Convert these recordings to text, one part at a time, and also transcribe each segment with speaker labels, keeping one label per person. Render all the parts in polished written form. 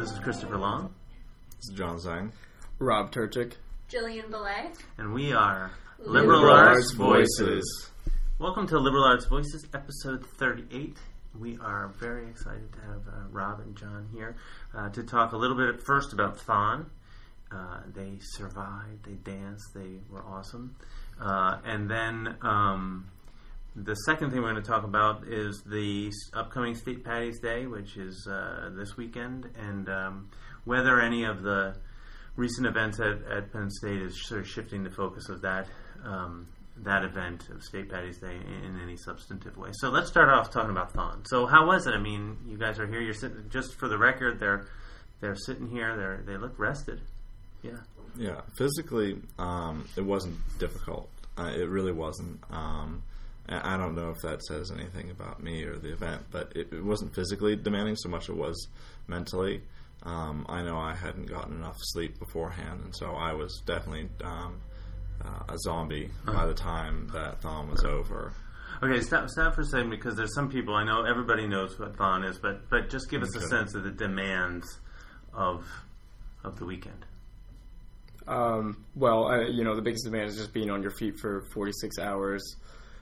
Speaker 1: this is Christopher Long.
Speaker 2: This is John Zhang.
Speaker 3: Rob Turchik.
Speaker 4: Jillian Belay.
Speaker 1: And we are
Speaker 2: Liberal Arts Voices.
Speaker 1: Welcome to Liberal Arts Voices, episode 38. We are very excited to have Rob and John here to talk a little bit at first about Thon. They survived, they danced, they were awesome. And then the second thing we're going to talk about is the upcoming St. Paddy's Day, which is this weekend, and whether any of the recent events at Penn State is sort of shifting the focus of that event of St. Paddy's Day in any substantive way. So let's start off talking about Thon. So how was it? I mean, you guys are here. You're sitting. Just for the record, they're sitting here. They look rested. Yeah.
Speaker 2: Yeah. Physically, it wasn't difficult. It really wasn't. I don't know if that says anything about me or the event, but it wasn't physically demanding so much as it was mentally. I know I hadn't gotten enough sleep beforehand, and so I was definitely a zombie by the time that Thon was over.
Speaker 1: Okay, stop for a second, because there's some people, I know everybody knows what Thon is, but just give us a sense of the demands of the weekend.
Speaker 3: The biggest demand is just being on your feet for 46 hours.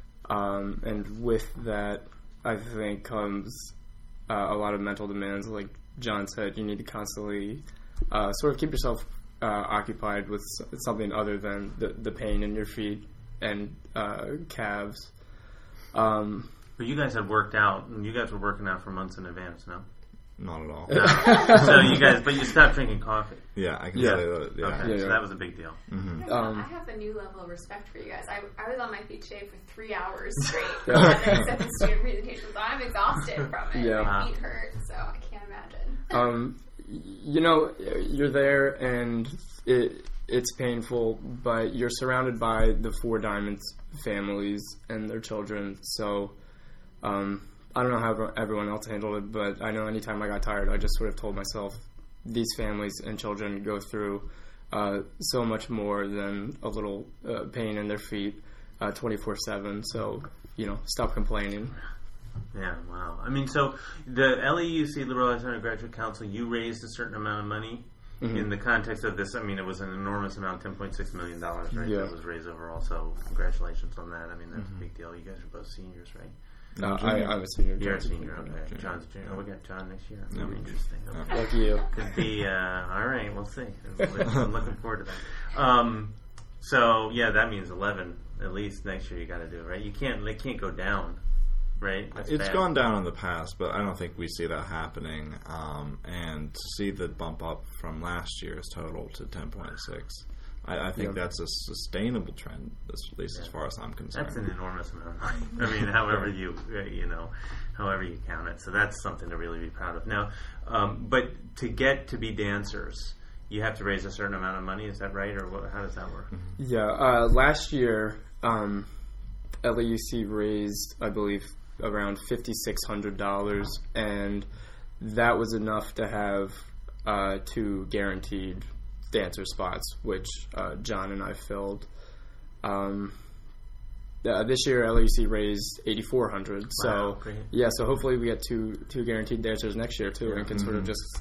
Speaker 3: And with that, I think comes a lot of mental demands. Like John said, you need to constantly sort of keep yourself occupied with something other than the pain in your feet and calves.
Speaker 1: But you guys had worked out, and you guys were working out for months in advance, no?
Speaker 2: Not at all.
Speaker 1: No. So you stopped drinking coffee.
Speaker 2: Yeah, I can tell you that. Yeah.
Speaker 1: Okay, so that was a big deal.
Speaker 2: Mm-hmm.
Speaker 4: I have a new level of respect for you guys. I was on my feet today for 3 hours straight except the student presentation, so I'm exhausted from it.
Speaker 3: Yeah.
Speaker 4: My feet hurt, so I can't imagine.
Speaker 3: You're there, and it's painful, but you're surrounded by the Four Diamonds families and their children, so I don't know how everyone else handled it, but I know anytime I got tired, I just sort of told myself, these families and children go through so much more than a little pain in their feet 24/7, so, stop complaining.
Speaker 1: Yeah, wow. I mean, so the LAUC, Liberal Arts Undergraduate Council, you raised a certain amount of money in the context of this. I mean, it was an enormous amount, $10.6 million, right?
Speaker 3: Yeah.
Speaker 1: That was raised overall, so congratulations on that. I mean, that's a big deal. You guys are both seniors, right?
Speaker 3: I'm a senior.
Speaker 1: You're a senior, okay. John's a junior. Oh, we got John next year.
Speaker 2: No.
Speaker 1: Interesting. Okay.
Speaker 3: Like you.
Speaker 1: Could be, all right, we'll see. I'm looking forward to that. So, yeah, that means 11 at least next year you got to do, right? They can't go down, right?
Speaker 2: It's gone down in the past, but I don't think we see that happening. And to see the bump up from last year's total to 10.6, I think that's a sustainable trend, at least as far as I'm concerned.
Speaker 1: That's an enormous amount of money. I mean, however you count it. So that's something to really be proud of. Now, but to get to be dancers, you have to raise a certain amount of money. Is that right, or how does that work?
Speaker 3: Yeah, last year, LAUC raised, I believe, around $5,600, and that was enough to have 2 guaranteed dancer spots, which John and I filled. This year, LAUC raised $8,400. So
Speaker 1: great.
Speaker 3: Yeah, so hopefully we get two guaranteed dancers next year too, and can sort of just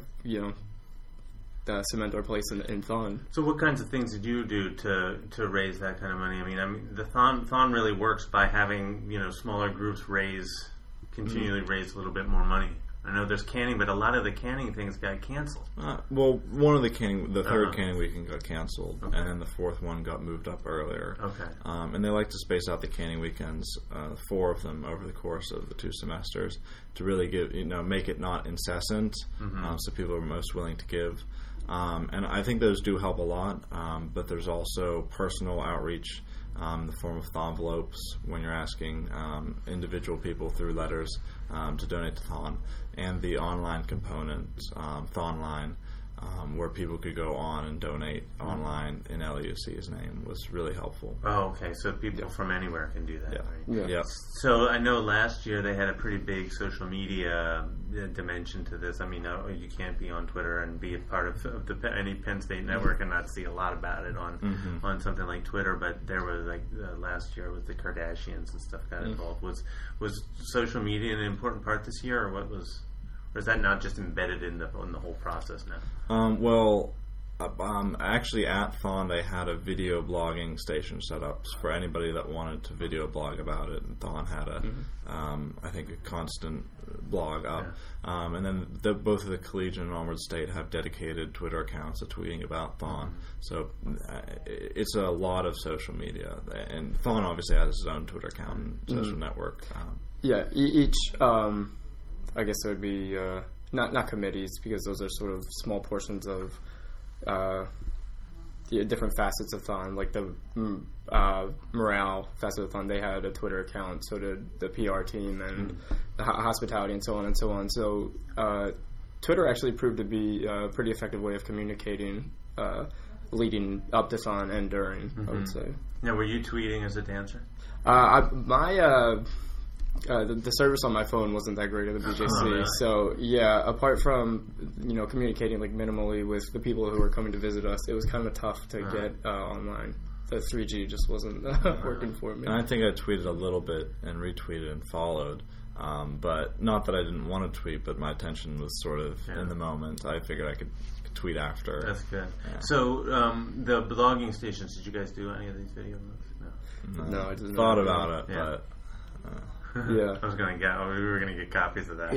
Speaker 3: cement our place in Thon.
Speaker 1: So what kinds of things did you do to raise that kind of money? I mean, the Thon really works by having smaller groups continually raise a little bit more money. I know there's canning, but a lot of the canning things got canceled.
Speaker 2: One of the third canning weekend got canceled, and then the fourth one got moved up earlier.
Speaker 1: Okay.
Speaker 2: And they like to space out the canning weekends, 4 of them over the course of the 2 semesters, to really make it not incessant, so people are most willing to give. And I think those do help a lot, but there's also personal outreach in the form of envelopes when you're asking individual people through letters to donate to Thon, and the online component, Thonline, where people could go on and donate online in LAUC's name, was really helpful.
Speaker 1: Oh, okay. So people from anywhere can do that, right?
Speaker 2: Yeah.
Speaker 1: So I know last year they had a pretty big social media dimension to this. I mean, you can't be on Twitter and be a part of any Penn State network and not see a lot about it on something like Twitter. But there was last year with the Kardashians and stuff got involved. Was social media an important part this year, or or is that not just embedded in the whole process now?
Speaker 2: Actually, at Thon, they had a video blogging station set up for anybody that wanted to video blog about it. And Thon had I think, a constant blog up. Yeah. And then both of the Collegiate and Onward State have dedicated Twitter accounts of tweeting about Thon. So it's a lot of social media. And Thon obviously has its own Twitter account and social network.
Speaker 3: Each, I guess it would be not committees, because those are sort of small portions of different facets of Thon. Like the morale facet of Thon, they had a Twitter account, so did the PR team and the hospitality and so on and so on. So Twitter actually proved to be a pretty effective way of communicating leading up to Thon and during, I would say.
Speaker 1: Now, were you tweeting as a dancer?
Speaker 3: The service on my phone wasn't that great at the BJC,
Speaker 1: really?
Speaker 3: So yeah. Apart from communicating like minimally with the people who were coming to visit us, it was kind of tough to get online. The 3G just wasn't working for me.
Speaker 2: And I think I tweeted a little bit and retweeted and followed, but not that I didn't want to tweet, but my attention was sort of in the moment. I figured I could tweet after.
Speaker 1: That's good. Yeah. So the blogging stations, did you guys do any of these video blogs?
Speaker 3: No, I didn't.
Speaker 2: Thought about it, but.
Speaker 3: Yeah,
Speaker 1: we were gonna get copies of that.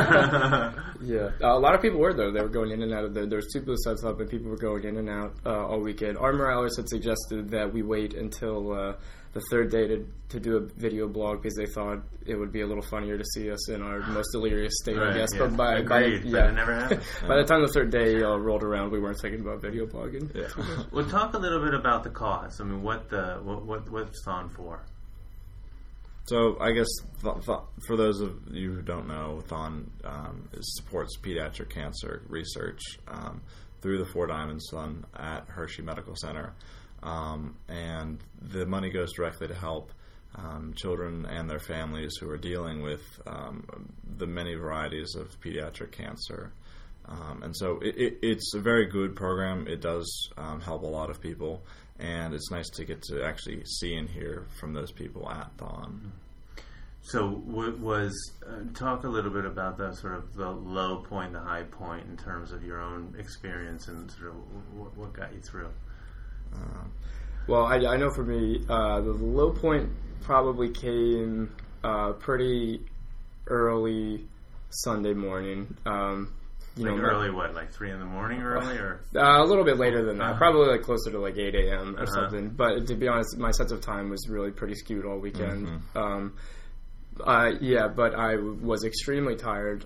Speaker 3: Yeah. A lot of people were though. They were going in and out of there. There was 2 booth sets up, and people were going in and out all weekend. Our moralers had suggested that we wait until the third day to do a video blog, because they thought it would be a little funnier to see us in our most delirious state, I guess.
Speaker 1: Yeah.
Speaker 3: But
Speaker 1: but it never happened.
Speaker 3: By the time the third day rolled around, we weren't thinking about video blogging.
Speaker 2: Yeah.
Speaker 1: Well, talk a little bit about the cause. I mean, what's Thon for?
Speaker 2: So I guess for those of you who don't know, Thon supports pediatric cancer research through the Four Diamonds Fund at Hershey Medical Center, and the money goes directly to help children and their families who are dealing with the many varieties of pediatric cancer. And so it's a very good program. It does help a lot of people, and it's nice to get to actually see and hear from those people at Thon.
Speaker 1: So talk a little bit about the sort of the low point, the high point in terms of your own experience, and sort of what got you through.
Speaker 3: Well, I know for me, the low point probably came pretty early Sunday morning.
Speaker 1: Early, like 3 in the morning early, or?
Speaker 3: A little bit later than that, probably like closer to like 8 a.m. or something. But to be honest, my sense of time was really pretty skewed all weekend. But I was extremely tired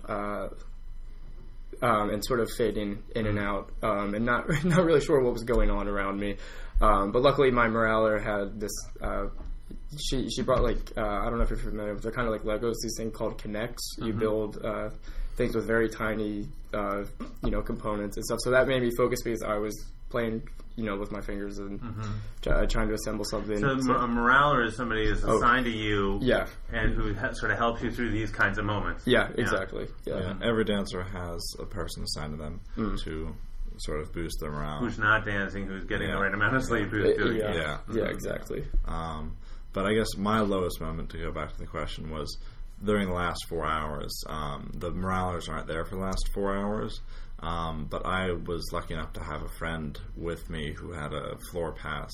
Speaker 3: and sort of fading in and out, and not really sure what was going on around me. But luckily, my moraler had this. She brought I don't know if you're familiar with, they're kind of like Legos. These things called Connects. You build things with very tiny components and stuff. So that made me focus, because I was playing with my fingers and trying to assemble something.
Speaker 1: So a moraler is somebody who's assigned to you, and who sort of helps you through these kinds of moments.
Speaker 3: Yeah, exactly. Yeah.
Speaker 2: Every dancer has a person assigned to them to sort of boost their morale.
Speaker 1: Who's not dancing, who's getting the right amount of sleep, who's doing it.
Speaker 3: Yeah, exactly.
Speaker 2: But I guess my lowest moment, to go back to the question, was during the last 4 hours. The moralers aren't there for the last 4 hours, but I was lucky enough to have a friend with me who had a floor pass.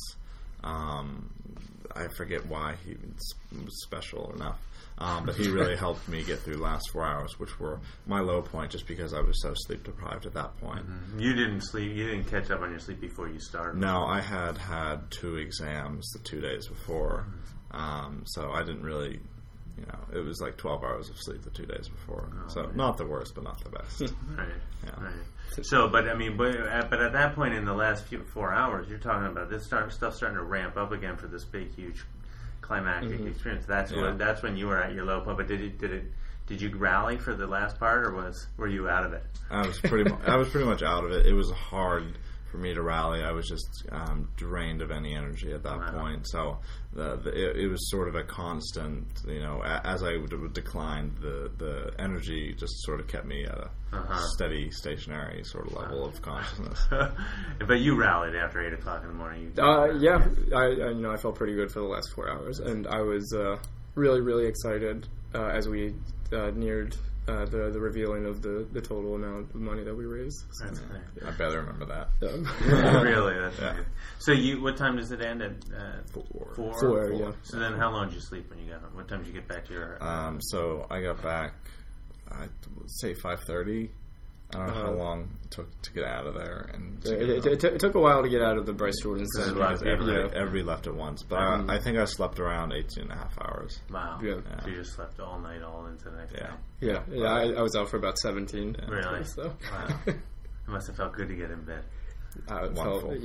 Speaker 2: I forget why he was special enough, but he really helped me get through the last 4 hours, which were my low point, just because I was so sleep deprived at that point.
Speaker 1: You didn't sleep. You didn't catch up on your sleep before you started.
Speaker 2: No, I had 2 exams the 2 days before, so I didn't really. It was like 12 hours of sleep the 2 days before. Not the worst, but not the best.
Speaker 1: Right. So, but at that point in the last 4 hours, you're talking about this stuff starting to ramp up again for this big, huge climactic experience. That's when you were at your low point. But did you rally for the last part, or were you out of it?
Speaker 2: I was pretty much out of it. It was hard for me to rally. I was just drained of any energy at that point. So it was sort of a constant, as I would decline, the energy just sort of kept me at a steady, stationary sort of level of consciousness.
Speaker 1: But you rallied after 8 o'clock in the morning.
Speaker 3: I felt pretty good for the last 4 hours, and I was really, really excited as we neared the revealing of the total amount of money that we raised.
Speaker 1: That's clear.
Speaker 2: I better remember that.
Speaker 1: Really? That's
Speaker 2: Yeah.
Speaker 1: good. So what time does it end? At 4?
Speaker 3: 4, yeah.
Speaker 1: So then how long did you sleep when you got home? What time did you get back to your...
Speaker 2: So I got back, I'd say 5:30. I don't know how long it took to get out of there. And
Speaker 3: It took a while to get out of the Bryce Jordan Center.
Speaker 2: Everybody left at once. But I think I slept around 18 and a half hours.
Speaker 1: Wow.
Speaker 3: Yeah.
Speaker 1: So you just slept all night, all into the next day.
Speaker 3: Yeah, I was out for about 17.
Speaker 1: Really?
Speaker 3: So.
Speaker 1: Wow. It must have felt good to get in bed.
Speaker 2: Wonderful.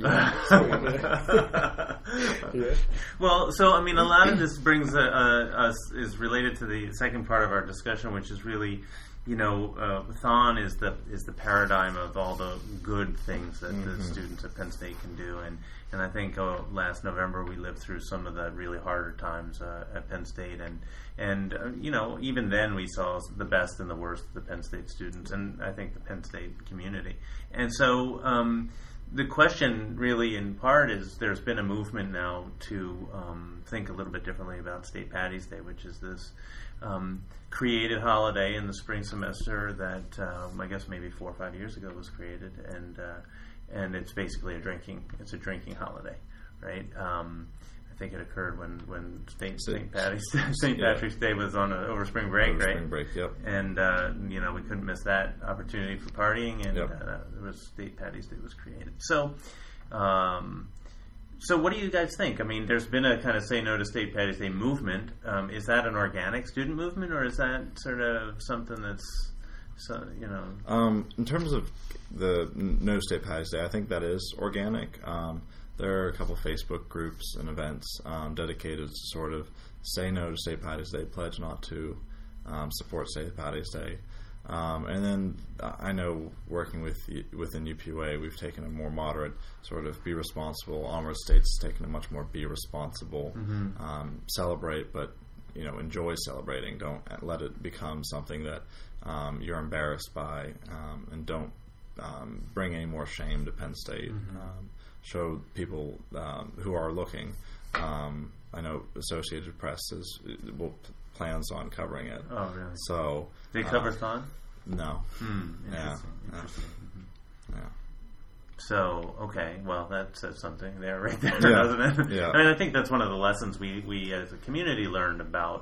Speaker 3: Yeah.
Speaker 1: Well, so I mean, a lot of this brings us is related to the second part of our discussion, which is really, Thon is the paradigm of all the good things that the students at Penn State can do, and I think last November we lived through some of the really harder times at Penn State, and even then we saw the best and the worst of the Penn State students, and I think the Penn State community, and so. The question really in part is there's been a movement now to think a little bit differently about State Paddy's Day, which is this created holiday in the spring semester that I guess maybe 4 or 5 years ago was created, and it's basically a drinking holiday, right? I think it occurred when St. Patrick's Day was on over spring break, right?
Speaker 2: Spring break, yep.
Speaker 1: And we couldn't miss that opportunity for partying, and
Speaker 2: Yep.
Speaker 1: there was State Paddy's Day was created. So, so what do you guys think? I mean, there's been a kind of say no to State Paddy's Day movement. Is that an organic student movement, or is that sort of something that's
Speaker 2: in terms of the No State Paddy's Day, I think that is organic. There are a couple Facebook groups and events dedicated to sort of say no to State Paddy's Day, pledge not to support State Paddy's Day. And then I know working within UPUA, we've taken a more moderate sort of be responsible. Onward State's taken a much more be responsible, celebrate, but enjoy celebrating. Don't let it become something that you're embarrassed by, and don't bring any more shame to Penn State. Show people who are looking. I know Associated Press plans on covering it.
Speaker 1: Oh, really?
Speaker 2: So
Speaker 1: they cover Thon?
Speaker 2: No.
Speaker 1: Interesting.
Speaker 2: Yeah.
Speaker 1: So, okay, well, that says something there, right there,
Speaker 2: Yeah.
Speaker 1: doesn't it?
Speaker 2: Yeah.
Speaker 1: I mean, I think that's one of the lessons we as a community learned about,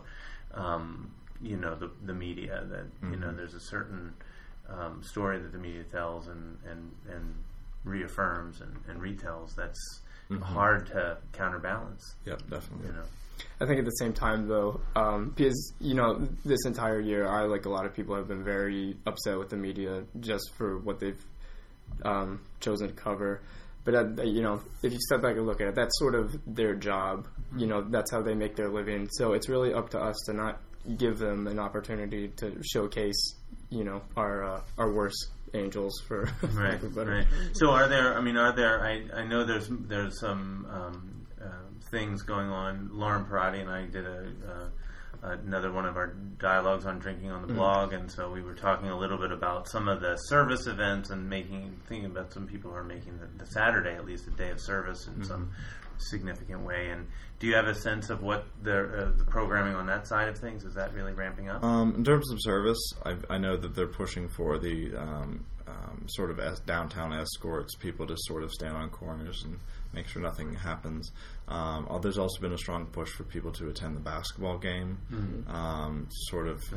Speaker 1: the media. That there's a certain story that the media tells and reaffirms and retells that's hard to counterbalance.
Speaker 2: Yep, definitely.
Speaker 3: I think at the same time, though, because, this entire year, I, like a lot of people, have been very upset with the media just for what they've chosen to cover. But, if you step back and look at it, that's sort of their job. That's how they make their living. So it's really up to us to not give them an opportunity to showcase, our worst angels for
Speaker 1: Right.
Speaker 3: better.
Speaker 1: Right. So are there? I know there's some things going on. Lauren Parati and I did another one of our dialogues on drinking on the blog, and so we were talking a little bit about some of the service events and thinking about some people who are making the Saturday at least a day of service in some significant way. And do you have a sense of what the programming on that side of things, is that really ramping up?
Speaker 2: In terms of service, I know that they're pushing for the sort of downtown escorts, people to sort of stand on corners and make sure nothing happens. There's also been a strong push for people to attend the basketball game, sort of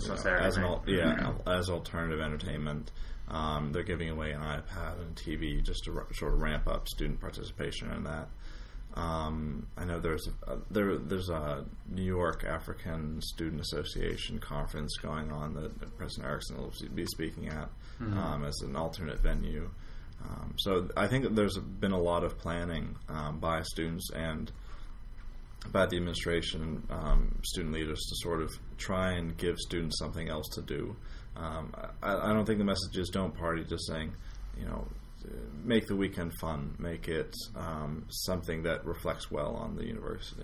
Speaker 2: as alternative entertainment. They're giving away an iPad and TV just to sort of ramp up student participation in that. I know there's a New York African Student Association conference going on that President Erickson will be speaking at as an alternate venue. So I think that there's been a lot of planning by students and by the administration, student leaders, to sort of try and give students something else to do. I don't think the message is don't party, just saying, make the weekend fun, make it something that reflects well on the university.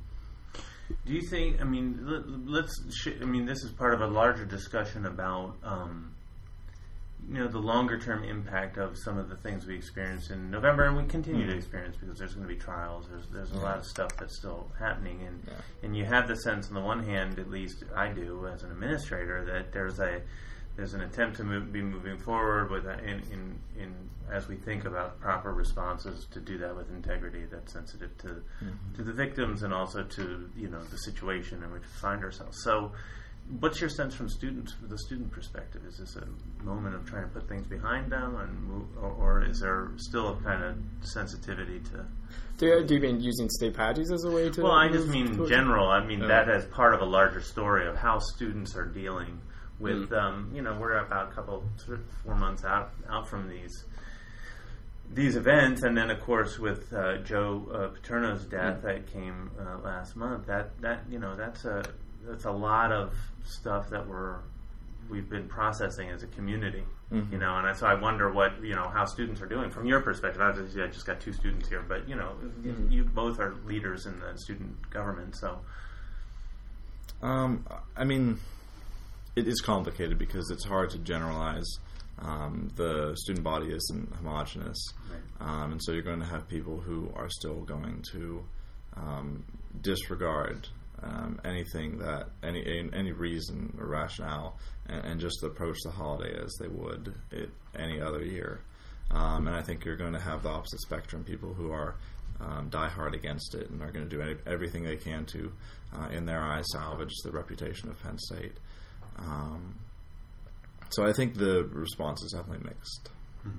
Speaker 1: Do you think, this is part of a larger discussion about, the longer term impact of some of the things we experienced in November, and we continue to experience, because there's going to be trials. There's a lot of stuff that's still happening, and you have the sense, on the one hand, at least I do as an administrator, that there's an attempt to be moving forward with in as we think about proper responses, to do that with integrity that's sensitive to the victims and also to the situation in which we find ourselves. So, what's your sense from the student perspective? Is this a moment of trying to put things behind them and move, or is there still a kind of sensitivity to?
Speaker 3: Do you mean using state patties as a way to?
Speaker 1: Well, I just mean general. I mean that as part of a larger story of how students are dealing with. We're about 4 months out from these events, and then of course with Joe Paterno's death that came last month. That's a lot of stuff that we've been processing as a community, and so I wonder what how students are doing from your perspective. Obviously, I just got 2 students here, but you both are leaders in the student government. So,
Speaker 2: I mean, it is complicated because it's hard to generalize. The student body isn't homogenous, right. And so you're going to have people who are still going to disregard anything that any reason or rationale, and just approach the holiday as they would any other year. And I think you're going to have the opposite spectrum, people who are die hard against it and are going to do everything they can to, in their eyes, salvage the reputation of Penn State. So I think the response is definitely mixed.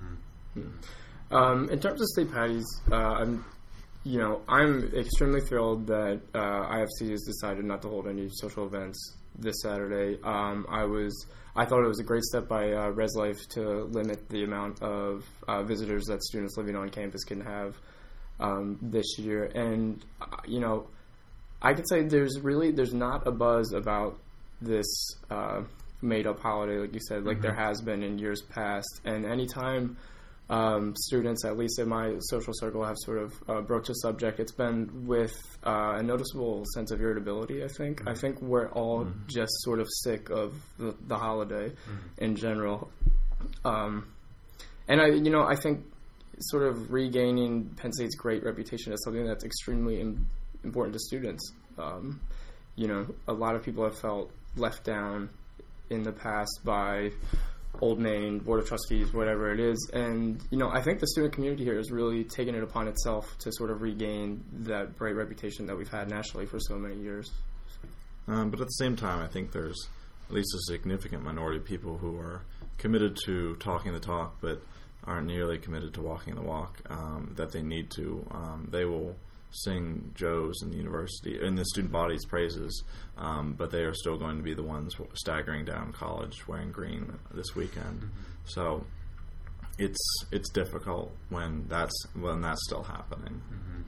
Speaker 3: In terms of state patties, I'm extremely thrilled that IFC has decided not to hold any social events this Saturday. I thought it was a great step by Res Life to limit the amount of visitors that students living on campus can have this year. And I could say there's not a buzz about this made-up holiday, like you said, like there has been in years past. And anytime students, at least in my social circle, have sort of broached a subject, it's been with a noticeable sense of irritability, I think. I think we're all just sort of sick of the holiday in general. And I think sort of regaining Penn State's great reputation is something that's extremely important to students. A lot of people have felt left down in the past by Old Main, Board of Trustees, whatever it is. And, I think the student community here has really taken it upon itself to sort of regain that great reputation that we've had nationally for so many years.
Speaker 2: But at the same time, I think there's at least a significant minority of people who are committed to talking the talk, but aren't nearly committed to walking the walk that they need to. They will sing Joe's and the university and the student body's praises, but they are still going to be the ones staggering down college wearing green this weekend. So it's difficult when that's still happening.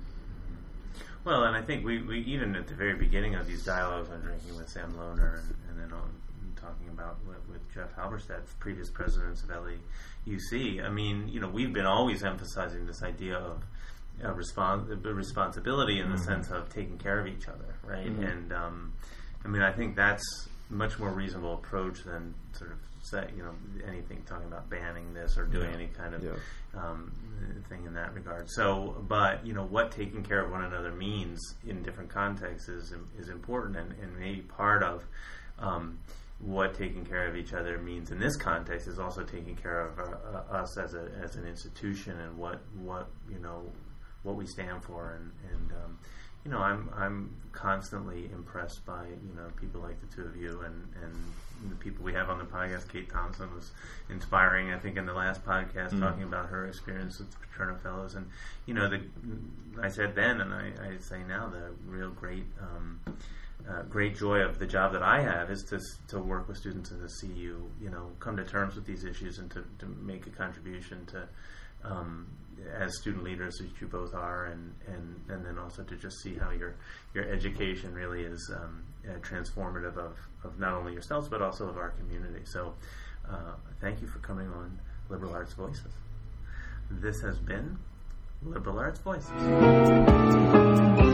Speaker 1: Well, and I think we even at the very beginning of these dialogues on drinking with Sam Lohner and then talking about with Jeff Halberstadt, previous presidents of LEUC, I mean, we've been always emphasizing this idea of responsibility in the sense of taking care of each other, right? And I think that's a much more reasonable approach than sort of anything talking about banning this or doing any kind of thing in that regard. So, but what taking care of one another means in different contexts is important, and maybe part of what taking care of each other means in this context is also taking care of us as an institution and what we stand for, and I'm constantly impressed by people like the two of you and the people we have on the podcast. Kate Thompson was inspiring, I think, in the last podcast talking about her experience with the Paterno Fellows, and I said then and I say now, the real great joy of the job that I have is to work with students and to see you come to terms with these issues and to make a contribution to as student leaders, which you both are, and then also to just see how your education really is transformative of not only yourselves but also of our community. So thank you for coming on Liberal Arts Voices. This has been Liberal Arts Voices.